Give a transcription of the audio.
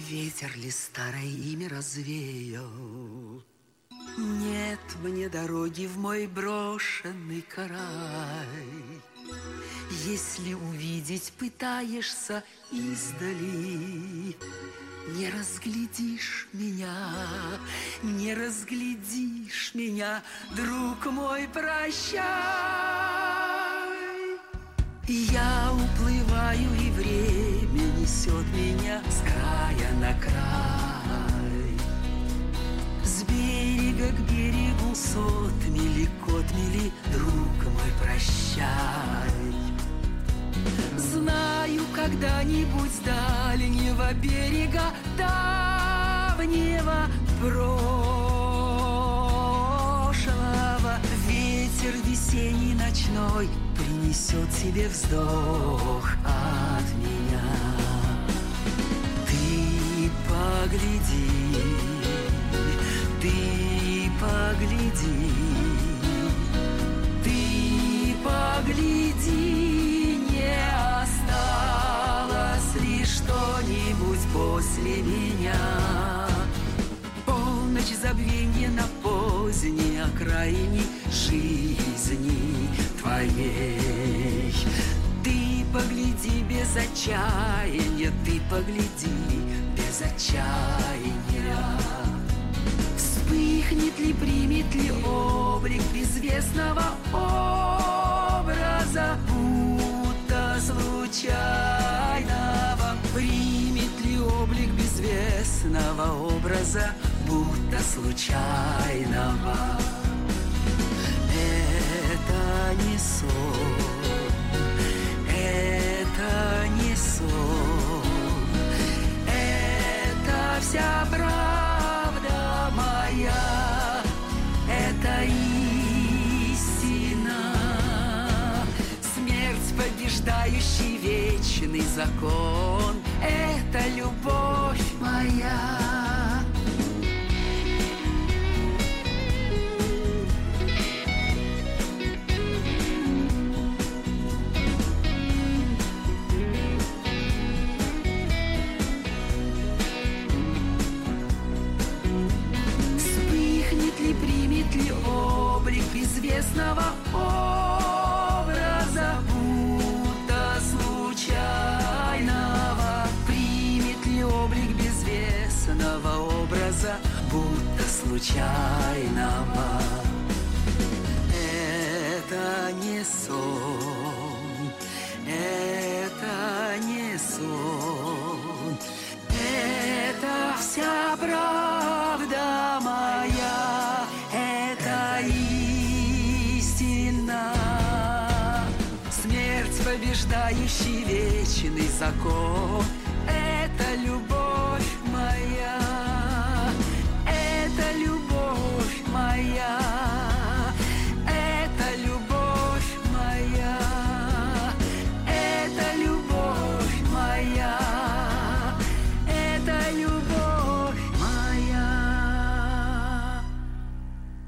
Ветер ли старое имя развеял? Нет мне дороги в мой брошенный край. Если увидеть пытаешься издали, не разглядишь меня, не разглядишь меня, друг мой, прощай. Я уплываю, и время несет меня с края на край. С берега к берегу сотмели, котмели, друг мой, прощай. Знаю, когда-нибудь с дальнего берега, давнего прошлого, ветер весенний ночной принесет тебе вздох от меня. Ты погляди, ты погляди, ты погляди, не осталось ли что-нибудь после меня? Полночь забвенья на поздней окраине жизни твоей. Ты погляди без отчаяния, ты погляди без отчаяния. Вспыхнет ли, примет ли облик безвестного образа, будто случайного? Примет ли облик безвестного образа, будто случайного? Это не сон, это не сон, это вся правда моя, это истина. Смерть, побеждающий вечный закон, это любовь моя. Примет ли облик безвестного образа, будто случайного? Примет ли облик безвестного образа, будто случайного? Это не сон, это не сон, это вся правда моя, это истина. Смерть, побеждающий вечный закон,